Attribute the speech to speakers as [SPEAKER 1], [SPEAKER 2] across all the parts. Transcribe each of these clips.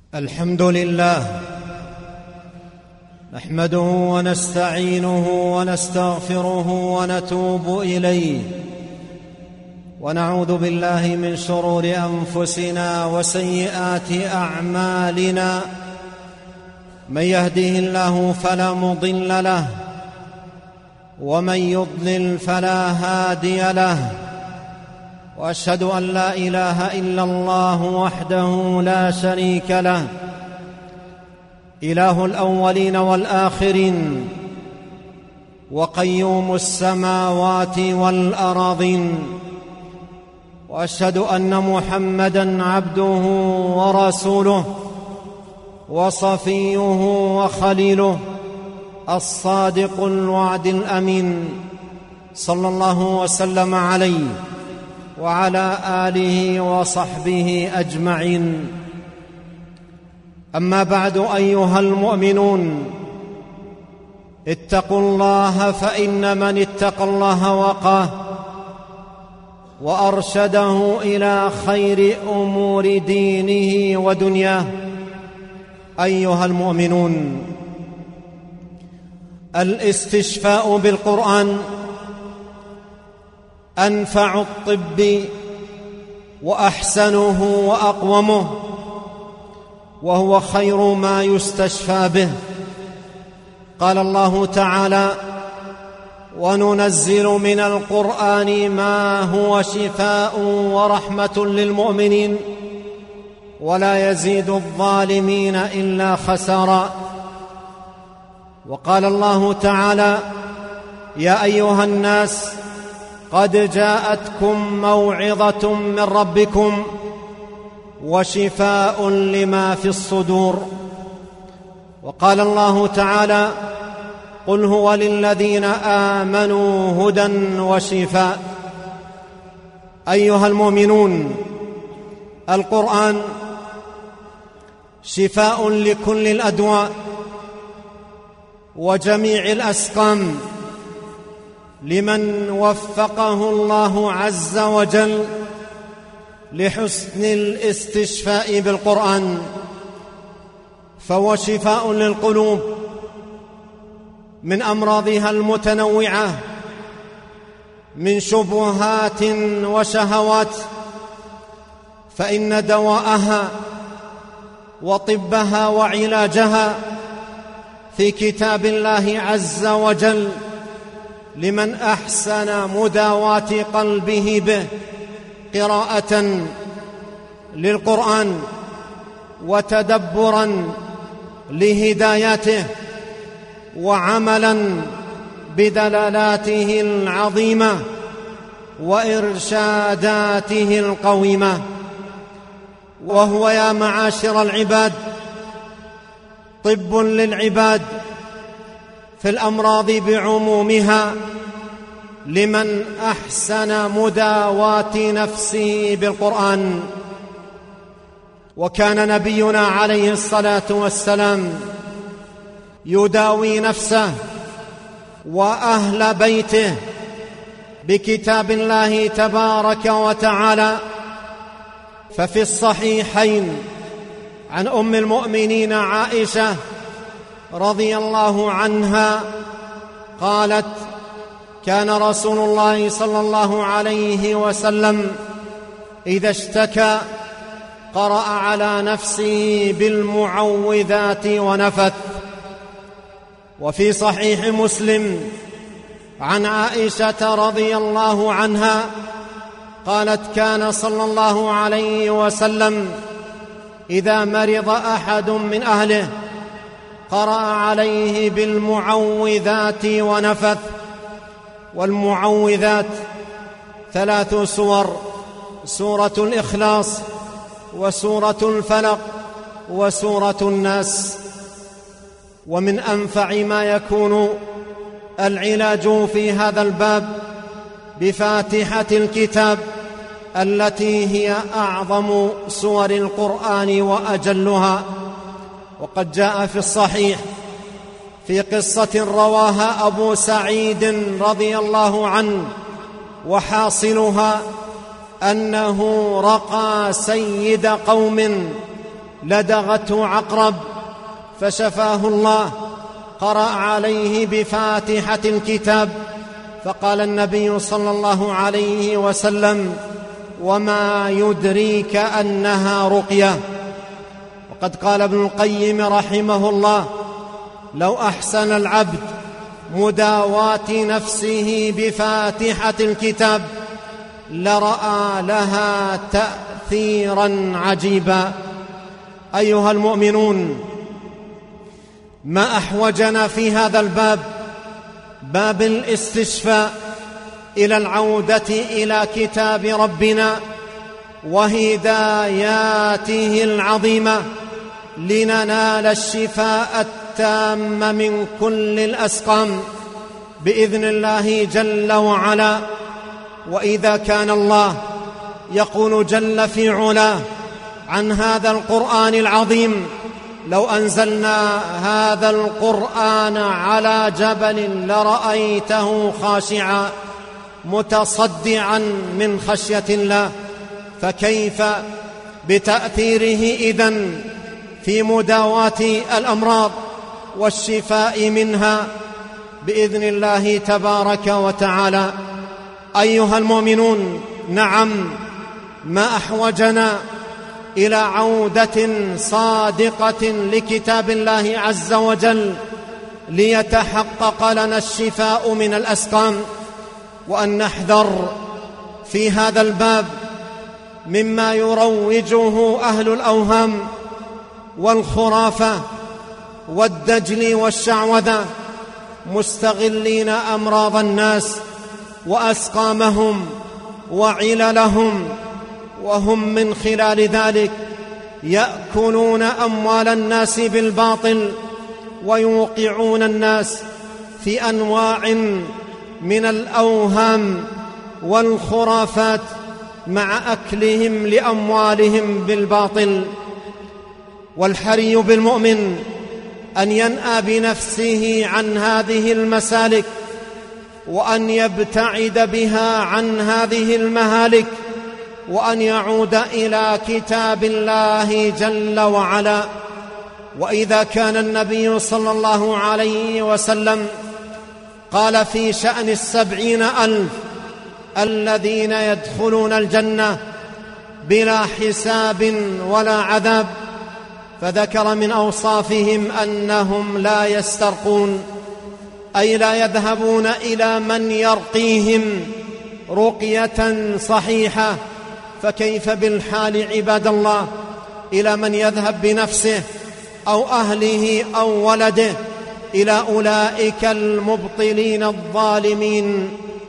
[SPEAKER 1] الحمد لله نحمده ونستعينه ونستغفره ونتوب إليه، ونعوذ بالله من شرور أنفسنا وسيئات أعمالنا. من يهده الله فلا مضل له، ومن يضلل فلا هادي له، وأشهد أن لا إله إلا الله وحده لا شريك له، إله الأولين والآخرين، وقيوم السماوات والأراضين. وأشهد أن محمدًا عبده ورسوله وصفيه وخليله، الصادق الوعد الأمين، صلى الله وسلم عليه وعلى آله وصحبه أجمعين. أما بعد، أيها المؤمنون، اتقوا الله، فإن من اتقى الله وقاه وأرشده إلى خير أمور دينه ودنياه. أيها المؤمنون، الاستشفاء بالقرآن أنفع الطب وأحسنه وأقومه، وهو خير ما يستشفى به. قال الله تعالى: وننزل من القرآن ما هو شفاء ورحمة للمؤمنين ولا يزيد الظالمين إلا خسارا. وقال الله تعالى: يا أيها الناس قد جاءتكم موعظة من ربكم وشفاء لما في الصدور. وقال الله تعالى: قل هو للذين آمنوا هدى وشفاء. أيها المؤمنون، القرآن شفاء لكل الأدواء وجميع الأسقام لمن وفقه الله عز وجل لحسن الاستشفاء بالقرآن، فهو شفاء للقلوب من أمراضها المتنوعة، من شبهات وشهوات، فإن دواءها وطبها وعلاجها في كتاب الله عز وجل لمن أحسن مداواة قلبه به، قراءة للقرآن وتدبرا لهداياته وعملا بدلالاته العظيمة وإرشاداته القويمة. وهو يا معاشر العباد طب للعباد في الأمراض بعمومها لمن أحسن مداواة نفسه بالقرآن. وكان نبينا عليه الصلاة والسلام يداوي نفسه وأهل بيته بكتاب الله تبارك وتعالى. ففي الصحيحين عن أم المؤمنين عائشة رضي الله عنها قالت: كان رسول الله صلى الله عليه وسلم إذا اشتكى قرأ على نفسه بالمعوذات ونفث. وفي صحيح مسلم عن عائشة رضي الله عنها قالت: كان صلى الله عليه وسلم إذا مرض أحد من أهله قرأ عليه بالمعوذات ونفث. والمعوذات 3 سور: سورة الإخلاص، وسورة الفلق، وسورة الناس. ومن أنفع ما يكون العلاج في هذا الباب بفاتحة الكتاب التي هي أعظم سور القرآن وأجلها. وقد جاء في الصحيح في قصة رواها أبو سعيد رضي الله عنه، وحاصلها أنه رقى سيد قوم لدغته عقرب فشفاه الله، قرأ عليه بفاتحة الكتاب، فقال النبي صلى الله عليه وسلم: وما يدريك أنها رقية. وقد قال ابن القيم رحمه الله: لو أحسن العبد مداواة نفسه بفاتحة الكتاب لرأى لها تأثيرا عجيبا. أيها المؤمنون، ما أحوجنا في هذا الباب، باب الاستشفاء، إلى العودة إلى كتاب ربنا وهداياته العظيمة لننال الشفاء التام من كل الأسقام بإذن الله جل وعلا. وإذا كان الله يقول جل في علاه عن هذا القرآن العظيم: لو أنزلنا هذا القرآن على جبل لرأيته خاشعا متصدعا من خشية الله، فكيف بتأثيره إذن في مداواة الأمراض والشفاء منها بإذن الله تبارك وتعالى. أيها المؤمنون، نعم، ما أحوجنا إلى عودة صادقة لكتاب الله عز وجل ليتحقق لنا الشفاء من الأسقام، وأن نحذر في هذا الباب مما يروجه أهل الأوهام والخرافة والدجل والشعوذة، مستغلين أمراض الناس وأسقامهم وعللهم، وهم من خلال ذلك يأكلون أموال الناس بالباطل ويوقعون الناس في أنواع من الأوهام والخرافات مع أكلهم لأموالهم بالباطل. والحري بالمؤمن أن ينأى بنفسه عن هذه المسالك، وأن يبتعد بها عن هذه المهالك، وأن يعود إلى كتاب الله جل وعلا. وإذا كان النبي صلى الله عليه وسلم قال في شأن 70,000 الذين يدخلون الجنة بلا حساب ولا عذاب، فذكر من أوصافهم أنهم لا يسترقون، أي لا يذهبون إلى من يرقيهم رقية صحيحة. فكيف بالحال عباد الله إلى من يذهب بنفسه أو أهله أو ولده إلى أولئك المبطلين الظالمين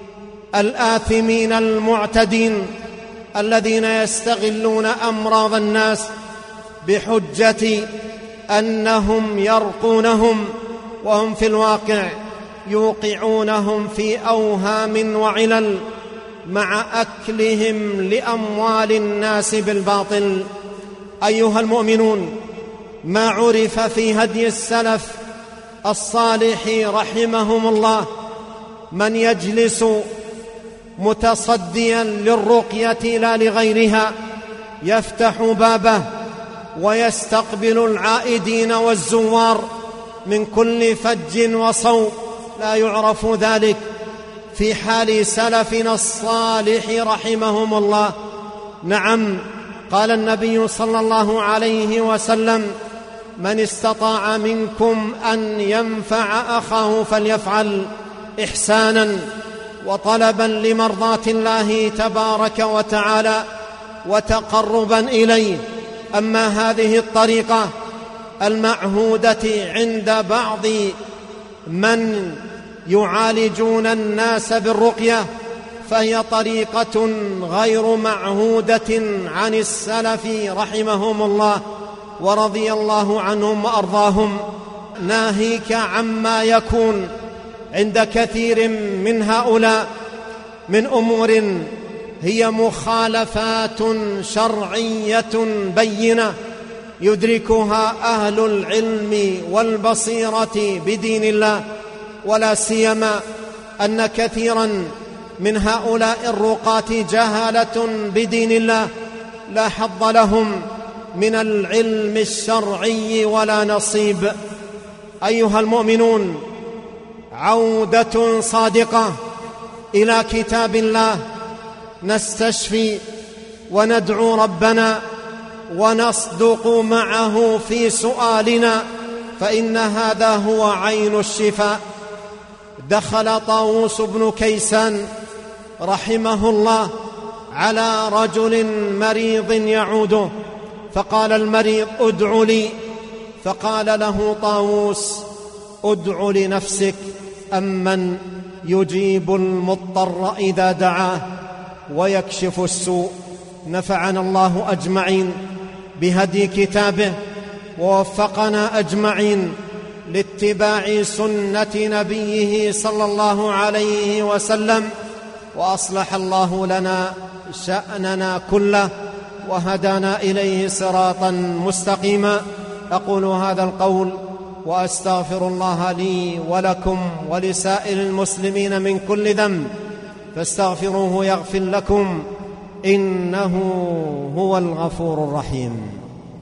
[SPEAKER 1] الآثمين المعتدين الذين يستغلون أمراض الناس بحجة أنهم يرقونهم، وهم في الواقع يوقعونهم في أوهام وعلل مع أكلهم لأموال الناس بالباطل. أيها المؤمنون، ما عرف في هدي السلف الصالح رحمهم الله من يجلس متصديا للرقية لا لغيرها، يفتح بابه ويستقبل العائدين والزوار من كل فج وصوب، لا يعرف ذلك في حال سلفنا الصالح رحمهم الله. نعم، قال النبي صلى الله عليه وسلم: من استطاع منكم أن ينفع أخاه فليفعل إحسانا وطلبا لمرضاة الله تبارك وتعالى وتقربا إليه. أما هذه الطريقة المعهودة عند بعض من يعالجون الناس بالرقية فهي طريقة غير معهودة عن السلف رحمهم الله ورضي الله عنهم وأرضاهم. ناهيك عما يكون عند كثير من هؤلاء من أمور هي مخالفات شرعية بينة يدركها أهل العلم والبصيرة بدين الله، ولا سيما أن كثيرا من هؤلاء الرقاة جهالة بدين الله لا حظ لهم من العلم الشرعي ولا نصيب. أيها المؤمنون، عودة صادقة إلى كتاب الله، نستشفي وندعو ربنا ونصدق معه في سؤالنا، فإن هذا هو عين الشفاء. دخل طاووس بن كيسان رحمه الله على رجل مريض يعوده، فقال المريض: ادع لي. فقال له طاووس: ادع لنفسك، أمن يجيب المضطر إذا دعاه ويكشف السوء. نفعنا الله أجمعين بهدي كتابه، ووفقنا أجمعين لاتباع سنة نبيه صلى الله عليه وسلم، وأصلح الله لنا شأننا كله، وهدانا إليه صراطا مستقيما. أقول هذا القول وأستغفر الله لي ولكم ولسائر المسلمين من كل ذنب، فاستغفروه يغفر لكم، إنه هو الغفور الرحيم.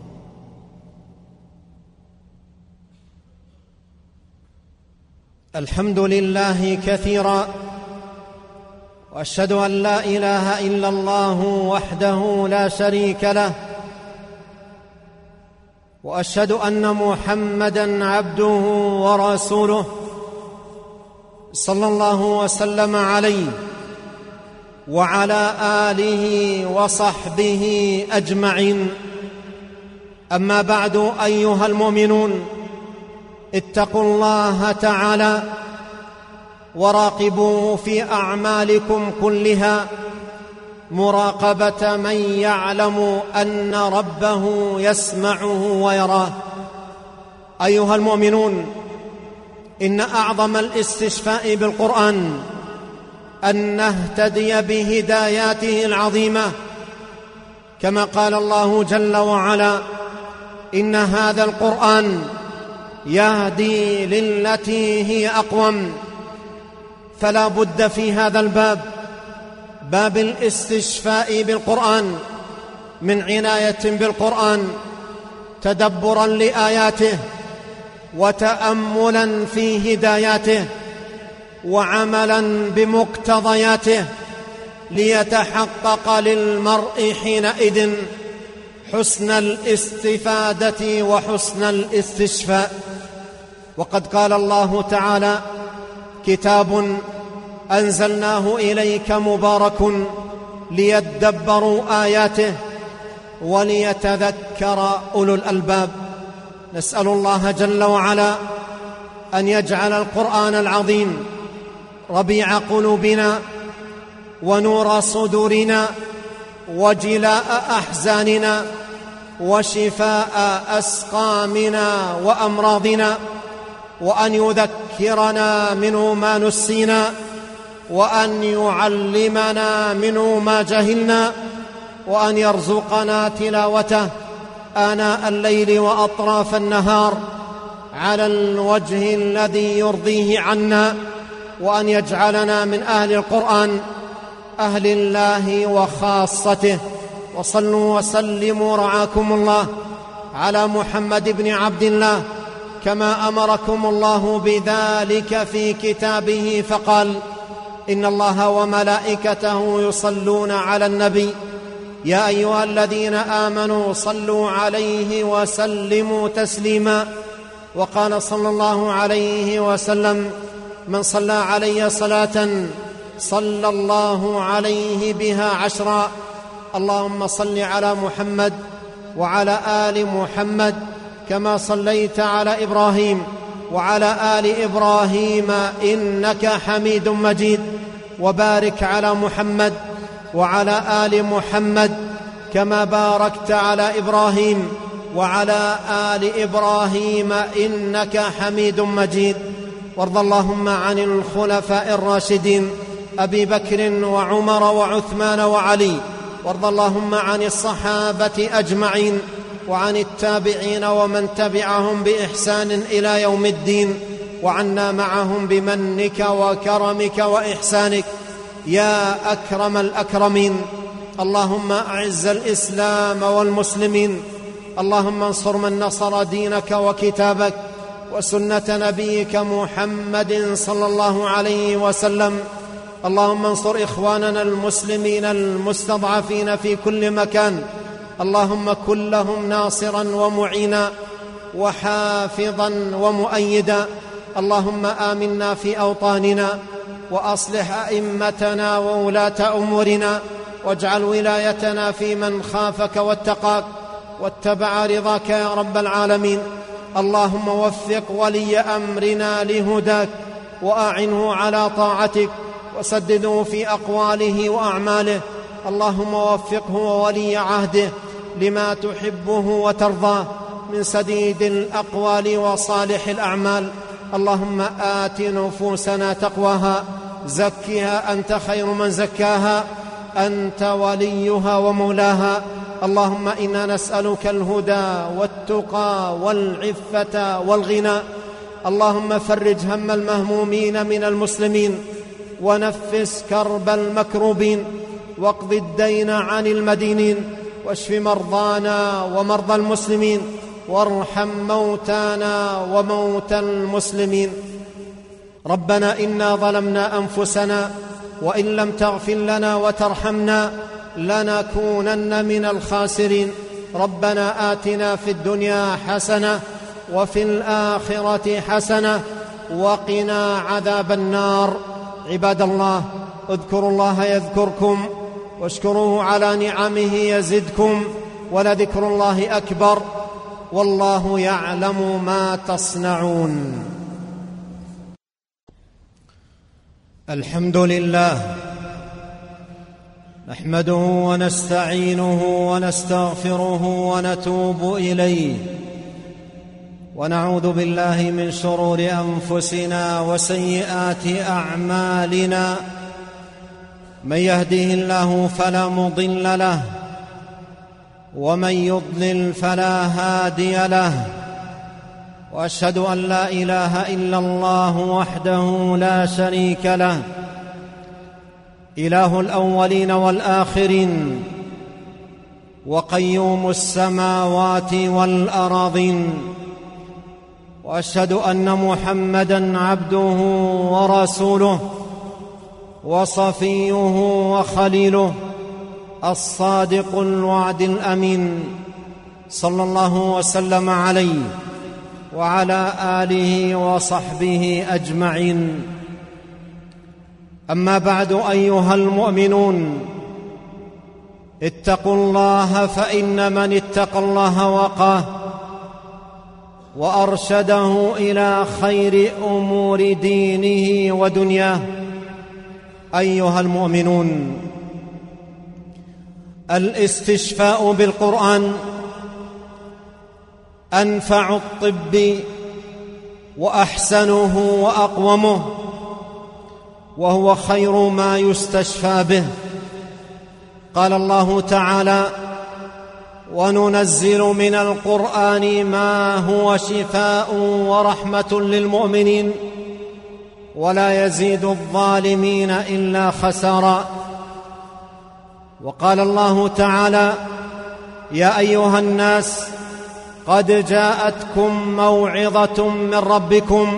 [SPEAKER 1] الحمد لله كثيرا، وأشهد أن لا إله إلا الله وحده لا شريك له، وأشهد أن محمدًا عبده ورسوله صلى الله وسلم عليه وعلى آله وصحبه أجمعين. أما بعد، أيها المؤمنون، اتقوا الله تعالى وراقبوه في أعمالكم كلها مراقبة من يعلم أن ربه يسمعه ويراه. أيها المؤمنون، إن أعظم الاستشفاء بالقرآن أن نهتدي بهداياته العظيمة، كما قال الله جل وعلا: إن هذا القرآن يهدي للتي هي أقوم. فلا بد في هذا الباب، باب الاستشفاء بالقرآن، من عناية بالقرآن، تدبرا لآياته وتأملا في هداياته وعملا بمقتضياته، ليتحقق للمرء حينئذ حسن الاستفادة وحسن الاستشفاء. وقد قال الله تعالى: كتاب أنزلناه إليك مبارك ليدبروا آياته وليتذكر أولو الألباب. نسأل الله جل وعلا أن يجعل القرآن العظيم ربيع قلوبنا ونور صدورنا وجلاء أحزاننا وشفاء أسقامنا وأمراضنا، وأن يذكرنا منه ما نسينا، وأن يعلمنا منه ما جهلنا، وأن يرزقنا تلاوته آناء الليل وأطراف النهار على الوجه الذي يرضيه عنا، وأن يجعلنا من أهل القرآن، أهل الله وخاصته. وصلوا وسلموا رعاكم الله على محمد بن عبد الله، كما أمركم الله بذلك في كتابه، فقال: إن الله وملائكته يصلون على النبي، يا أيها الذين آمنوا صلوا عليه وسلموا تسليما. وقال صلى الله عليه وسلم: من صلى علي صلاة صلى الله عليه بها 10. اللهم صل على محمد وعلى آل محمد كما صليت على إبراهيم وعلى آل إبراهيم إنك حميد مجيد، وبارك على محمد وعلى آل محمد كما باركت على إبراهيم وعلى آل إبراهيم إنك حميد مجيد. وارض اللهم عن الخلفاء الراشدين أبي بكر وعمر وعثمان وعلي، وارض اللهم عن الصحابة أجمعين، وعن التابعين ومن تبعهم بإحسان إلى يوم الدين، وعنا معهم بمنك وكرمك وإحسانك يا أكرم الأكرمين. اللهم أعز الإسلام والمسلمين، اللهم انصر من نصر دينك وكتابك وسنة نبيك محمد صلى الله عليه وسلم. اللهم انصر إخواننا المسلمين المستضعفين في كل مكان، اللهم كن لهم ناصرا ومعينا وحافظا ومؤيدا. اللهم آمنا في أوطاننا وأصلح أئمتنا وولاة أمورنا، واجعل ولايتنا في من خافك واتقاك واتبع رضاك يا رب العالمين. اللهم وفق ولي أمرنا لهداك وأعنه على طاعتك وسدده في أقواله وأعماله. اللهم وفقه وولي عهده لما تحبه وترضاه من سديد الأقوال وصالح الأعمال. اللهم آت نفوسنا تقواها، زكها أنت خير من زكاها، أنت وليها ومولاها. اللهم إنا نسألك الهدى والتقى والعفة والغنى. اللهم فرج هم المهمومين من المسلمين، ونفس كرب المكروبين، واقض الدين عن المدينين، واشف مرضانا ومرضى المسلمين، وارحم موتانا وموتى المسلمين. ربنا إنا ظلمنا أنفسنا وإن لم تغفر لنا وترحمنا لنكونن من الخاسرين. ربنا آتنا في الدنيا حسنة وفي الآخرة حسنة وقنا عذاب النار. عباد الله، اذكروا الله يذكركم واشكروه على نعمه يزدكم، ولذكر الله أكبر، والله يعلم ما تصنعون. الحمد لله نحمده ونستعينه ونستغفره ونتوب إليه، ونعوذ بالله من شرور أنفسنا وسيئات أعمالنا. من يهده الله فلا مضل له، ومن يضلل فلا هادي له، وأشهد أن لا إله إلا الله وحده لا شريك له، إله الأولين والآخرين، وقيوم السماوات والأراضين. وأشهد أن محمدًا عبده ورسوله وصفيه وخليله، الصادق الوعد الأمين، صلى الله وسلم عليه وعلى آله وصحبه أجمعين. أما بعد، أيها المؤمنون، اتقوا الله، فإن من اتقى الله وقاه وأرشده إلى خير أمور دينه ودنياه. أيها المؤمنون، الاستشفاء بالقرآن أنفع الطب وأحسنه وأقومه، وهو خير ما يستشفى به. قال الله تعالى: وننزل من القرآن ما هو شفاء ورحمة للمؤمنين ولا يزيد الظالمين إلا خسارا. وقال الله تعالى: يا أيها الناس قد جاءتكم موعظة من ربكم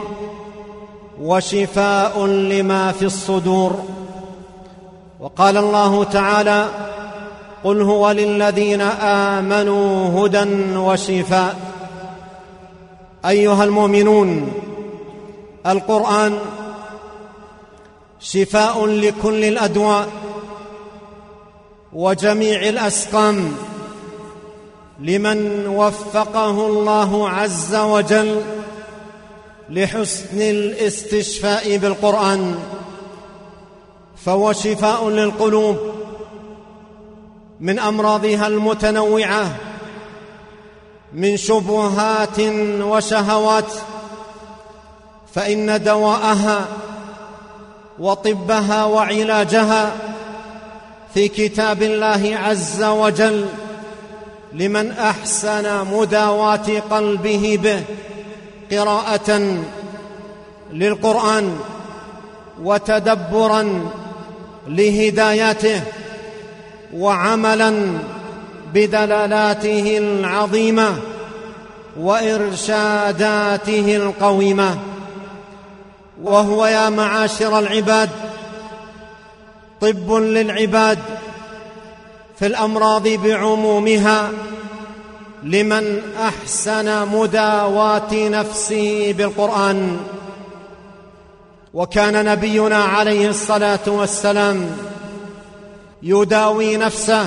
[SPEAKER 1] وشفاء لما في الصدور. وقال الله تعالى: قل هو للذين آمنوا هدى وشفاء. أيها المؤمنون، القرآن شفاء لكل الأدواء وجميع الأسقام لمن وفقه الله عز وجل لحسن الاستشفاء بالقرآن. فهو شفاء للقلوب من أمراضها المتنوعة، من شبهات وشهوات، فإن دواءها وطبها وعلاجها في كتاب الله عز وجل لمن أحسن مداواة قلبه به، قراءة للقرآن وتدبرا لهداياته وعملا بدلالاته العظيمة وإرشاداته القويمة. وهو يا معاشر العباد طب للعباد في الأمراض بعمومها، لمن أحسن مداواة نفسه بالقرآن. وكان نبينا عليه الصلاة والسلام يداوي نفسه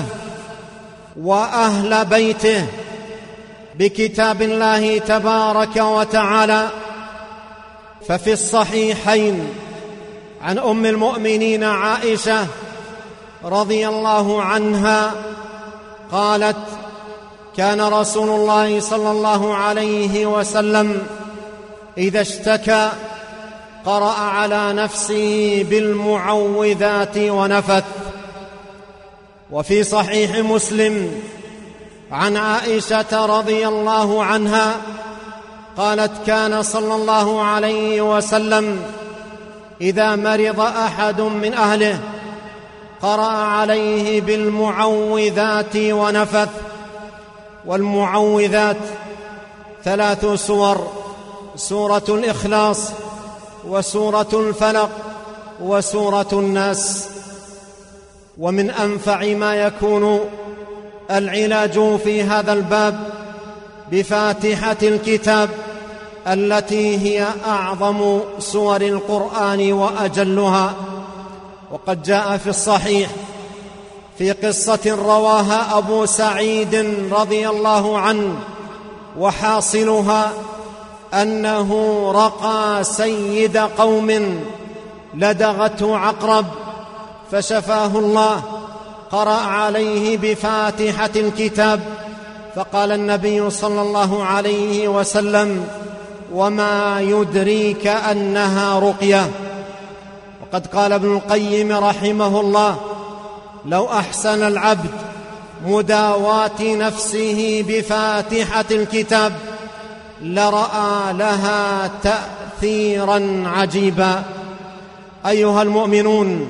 [SPEAKER 1] وأهل بيته بكتاب الله تبارك وتعالى. ففي الصحيحين عن أم المؤمنين عائشة رضي الله عنها قالت: كان رسول الله صلى الله عليه وسلم إذا اشتكى قرأ على نفسه بالمعوذات ونفث. وفي صحيح مسلم عن عائشة رضي الله عنها قالت: كان صلى الله عليه وسلم إذا مرض أحد من أهله قرأ عليه بالمعوذات ونفث. والمعوذات 3 سور: سورة الإخلاص، وسورة الفلق، وسورة الناس. ومن أنفع ما يكون العلاج في هذا الباب بفاتحة الكتاب التي هي أعظم سور القرآن وأجلها. وقد جاء في الصحيح في قصة رواها أبو سعيد رضي الله عنه، وحاصلها أنه رقى سيد قوم لدغته عقرب فشفاه الله، قرأ عليه بفاتحة الكتاب، فقال النبي صلى الله عليه وسلم: وما يدريك أنها رقية. وقد قال ابن القيم رحمه الله: لو أحسن العبد مداواة نفسه بفاتحة الكتاب لرأى لها تأثيرا عجيبا. أيها المؤمنون،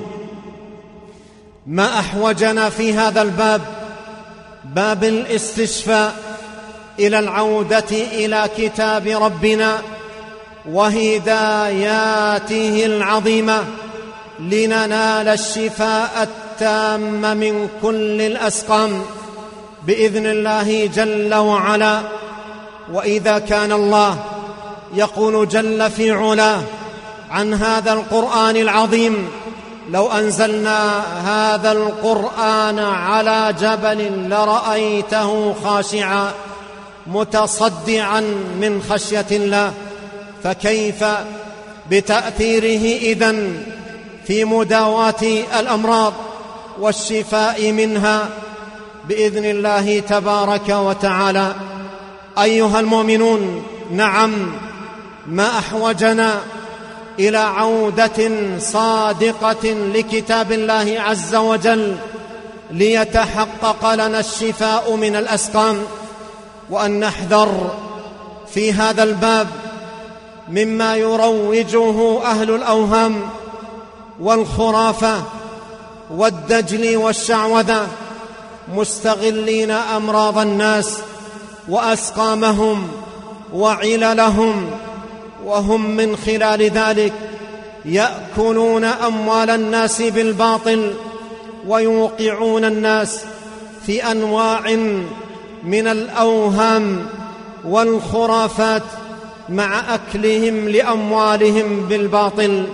[SPEAKER 1] ما أحوجنا في هذا الباب، باب الاستشفاء، إلى العودة إلى كتاب ربنا وهداياته العظيمة لننال الشفاء التام من كل الأسقام بإذن الله جل وعلا. وإذا كان الله يقول جل في علاه عن هذا القرآن العظيم: لو أنزلنا هذا القرآن على جبل لرأيته خاشعا متصدعا من خشية الله، فكيف بتأثيره إذن في مداواة الأمراض والشفاء منها بإذن الله تبارك وتعالى. أيها المؤمنون، نعم، ما أحوجنا إلى عودة صادقة لكتاب الله عز وجل ليتحقق لنا الشفاء من الأسقام، وأن نحذر في هذا الباب مما يروجه أهل الأوهام والخرافة والدجل والشعوذة، مستغلين أمراض الناس وأسقامهم وعللهم، وهم من خلال ذلك يأكلون أموال الناس بالباطل ويوقعون الناس في أنواع من الأوهام والخرافات مع أكلهم لأموالهم بالباطل.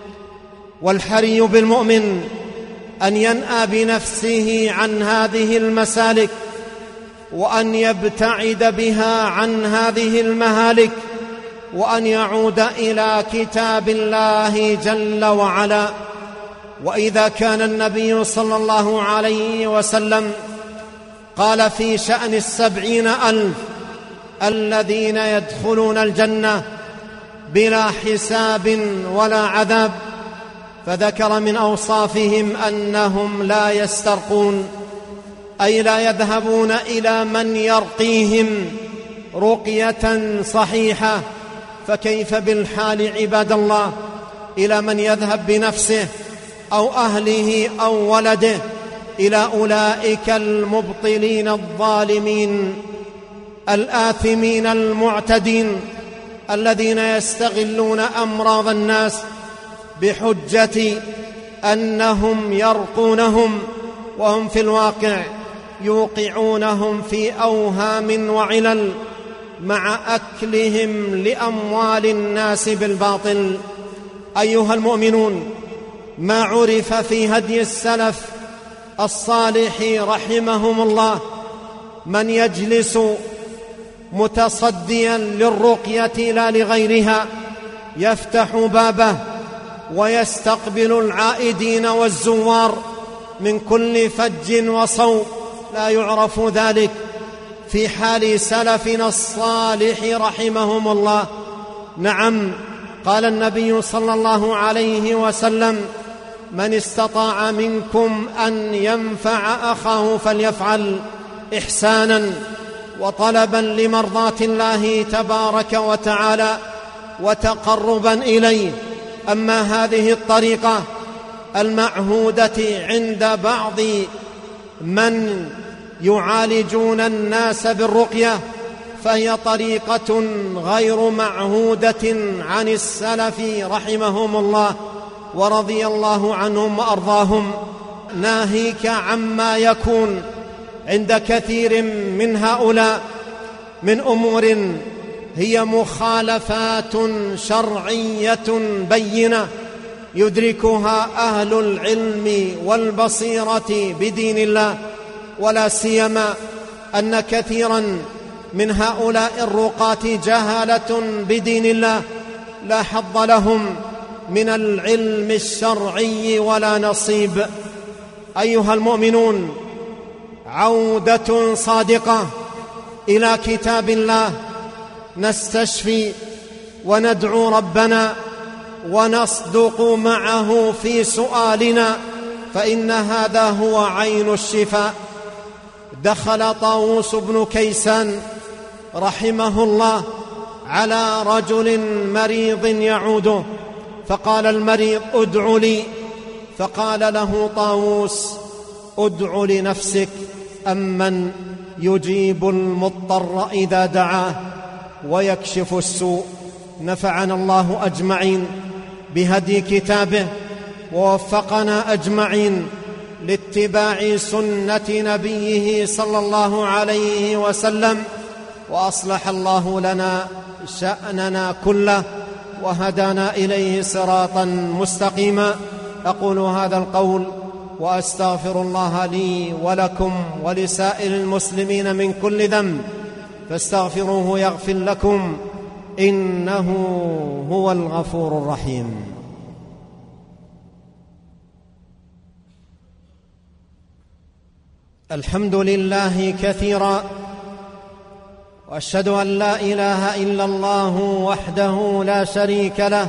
[SPEAKER 1] والحري بالمؤمن أن ينأى بنفسه عن هذه المسالك، وأن يبتعد بها عن هذه المهالك، وأن يعود إلى كتاب الله جل وعلا. وإذا كان النبي صلى الله عليه وسلم قال في شأن 70,000 الذين يدخلون الجنة بلا حساب ولا عذاب، فذكر من أوصافهم أنهم لا يسترقون، أي لا يذهبون إلى من يرقيهم رقية صحيحة. فكيف بالحال عباد الله إلى من يذهب بنفسه أو أهله أو ولده إلى أولئك المبطلين الظالمين الآثمين المعتدين الذين يستغلون أمراض الناس بحجة أنهم يرقونهم، وهم في الواقع يوقعونهم في أوهام وعلل مع أكلهم لأموال الناس بالباطل. أيها المؤمنون، ما عرف في هدي السلف الصالح رحمهم الله من يجلس متصديا للرقية لا لغيرها، يفتح بابه ويستقبل العائدين والزوار من كل فج وصوب، لا يعرف ذلك في حال سلفنا الصالح رحمهم الله. نعم، قال النبي صلى الله عليه وسلم: من استطاع منكم أن ينفع أخاه فليفعل، إحسانا وطلبا لمرضاة الله تبارك وتعالى وتقربا إليه. أما هذه الطريقة المعهودة عند بعض من يعالجون الناس بالرقية فهي طريقة غير معهودة عن السلف رحمهم الله ورضي الله عنهم وأرضاهم، ناهيك عما يكون عند كثير من هؤلاء من أمور هي مخالفات شرعية بينة يدركها أهل العلم والبصيرة بدين الله، ولا سيما أن كثيرا من هؤلاء الرقاة جهلة بدين الله لا حظ لهم من العلم الشرعي ولا نصيب. أيها المؤمنون، عودة صادقة إلى كتاب الله، نستشفي وندعو ربنا ونصدق معه في سؤالنا، فإن هذا هو عين الشفاء. دخل طاووس بن كيسان رحمه الله على رجل مريض يعوده، فقال المريض: ادع لي. فقال له طاووس: ادع لنفسك، أمن يجيب المضطر إذا دعاه ويكشف السوء. نفعنا الله أجمعين بهدي كتابه، ووفقنا أجمعين لاتباع سنة نبيه صلى الله عليه وسلم، وأصلح الله لنا شأننا كله وهدانا إليه صراطا مستقيما. أقول هذا القول وأستغفر الله لي ولكم ولسائر المسلمين من كل ذنب، فاستغفروه يغفر لكم، إنه هو الغفور الرحيم. الحمد لله كثيرا، وأشهد أن لا إله إلا الله وحده لا شريك له،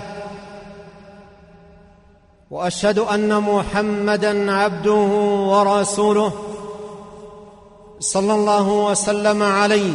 [SPEAKER 1] وأشهد أن محمدًا عبده ورسوله صلى الله وسلم عليه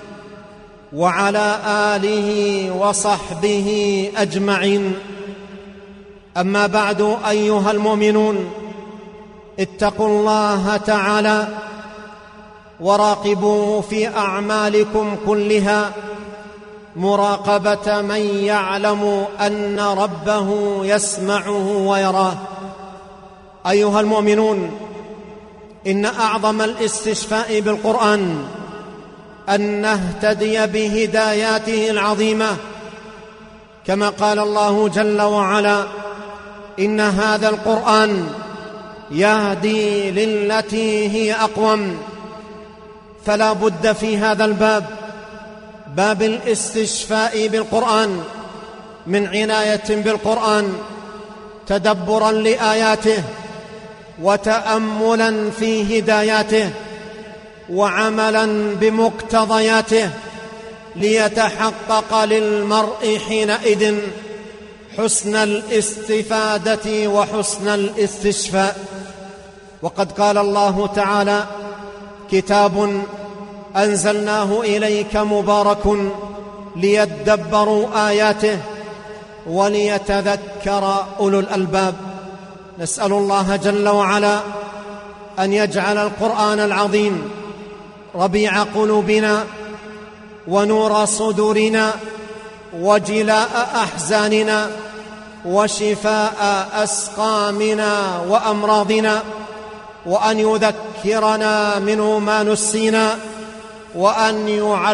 [SPEAKER 1] وعلى آله وصحبه أجمعين. أما بعد، أيها المؤمنون، اتقوا الله تعالى وراقبوه في أعمالكم كلها مراقبة من يعلم أن ربه يسمعه ويراه. أيها المؤمنون، إن أعظم الاستشفاء بالقرآن أن نهتدي بهداياته العظيمة، كما قال الله جل وعلا: إن هذا القرآن يهدي للتي هي أقوم. فلا بد في هذا الباب، باب الاستشفاء بالقرآن، من عناية بالقرآن، تدبرا لآياته وتأملا في هداياته وعملا بمقتضياته، ليتحقق للمرء حينئذ حسن الاستفادة وحسن الاستشفاء. وقد قال الله تعالى: كتاب أنزلناه إليك مبارك ليدبروا آياته وليتذكر أولو الألباب. نسأل الله جل وعلا أن يجعل القرآن العظيم ربيع قلوبنا ونور صدورنا وجلاء أحزاننا وشفاء أسقامنا وأمراضنا، وأن يذكرنا منه ما نسينا، وأن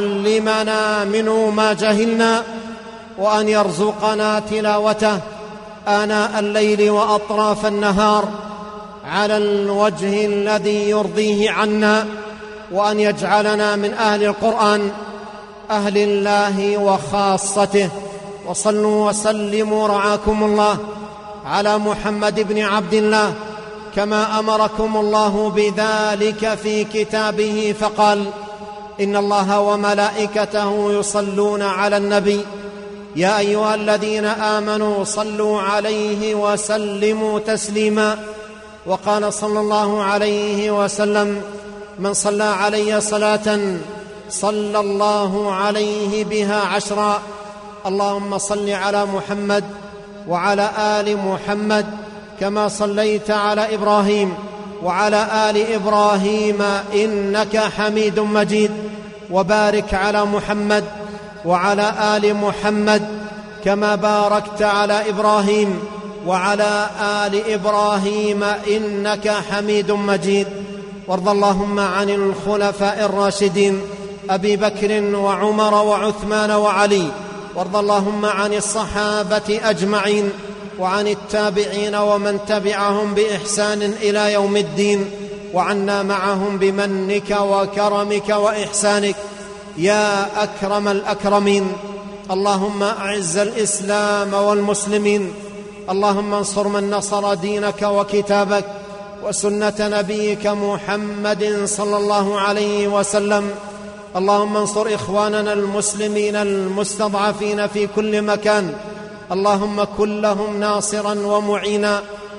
[SPEAKER 1] يعلمنا منه ما جهلنا، وأن يرزقنا تلاوته آناء الليل وأطراف النهار على الوجه الذي يرضيه عنا، وأن يجعلنا من أهل القرآن أهل الله وخاصته. وصلوا وسلموا رعاكم الله على محمد بن عبد الله كما أمركم الله بذلك في كتابه، فقال: إن الله وملائكته يصلون على النبي يا أيها الذين آمنوا صلوا عليه وسلموا تسليما. وقال صلى الله عليه وسلم: من صلى علي صلاة صلى الله عليه بها 10. اللهم صل على محمد وعلى آل محمد كما صليت على إبراهيم وعلى آل إبراهيم إنك حميد مجيد، وبارك على محمد وعلى آل محمد كما باركت على إبراهيم وعلى آل إبراهيم إنك حميد مجيد. وارض اللهم عن الخلفاء الراشدين أبي بكر وعمر وعثمان وعلي، وارض اللهم عن الصحابة أجمعين وعن التابعين ومن تبعهم بإحسان إلى يوم الدين، وعنا معهم بمنك وكرمك وإحسانك يا أكرم الأكرمين. اللهم أعز الإسلام والمسلمين، اللهم انصر من نصر دينك وكتابك وسنة نبيك محمد صلى الله عليه وسلم. اللهم انصر إخواننا المسلمين المستضعفين في كل مكان، اللهم كن لهم ناصرا ومعينا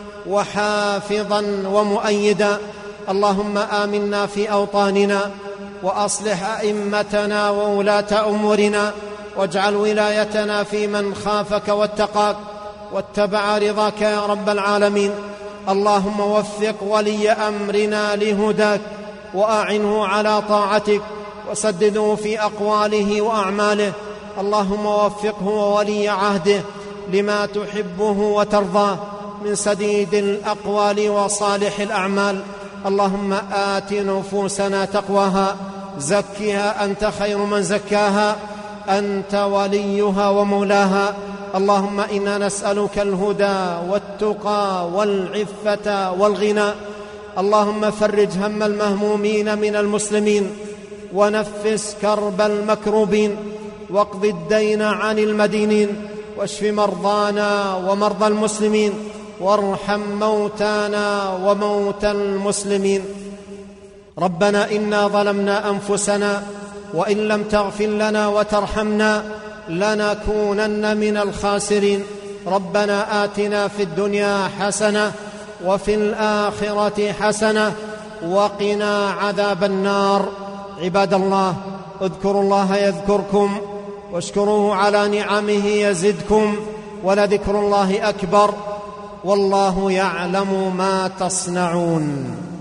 [SPEAKER 1] وحافظا ومؤيدا. اللهم آمنا في أوطاننا وأصلح أئمتنا وولاة أمورنا، واجعل ولايتنا في من خافك واتقاك واتبع رضاك يا رب العالمين. اللهم وفق ولي أمرنا لهداك وأعنه على طاعتك وسدده في أقواله وأعماله. اللهم وفقه وولي عهده لما تحبه وترضاه من سديد الأقوال وصالح الأعمال. اللهم آت نفوسنا تقواها، زكها أنت خير من زكاها، أنت وليها ومولاها. اللهم إنا نسألك الهدى والتقى والعفة والغنى. اللهم فرج هم المهمومين من المسلمين، ونفس كرب المكروبين، واقض الدين عن المدينين، واشف مرضانا ومرضى المسلمين، وارحم موتانا وموتى المسلمين. ربنا إنا ظلمنا أنفسنا وإن لم تغفر لنا وترحمنا لنكونن من الخاسرين. ربنا آتنا في الدنيا حسنة وفي الآخرة حسنة وقنا عذاب النار. عباد الله، اذكروا الله يذكركم واشكروه على نعمه يزدكم، ولذكر الله أكبر، والله يعلم ما تصنعون.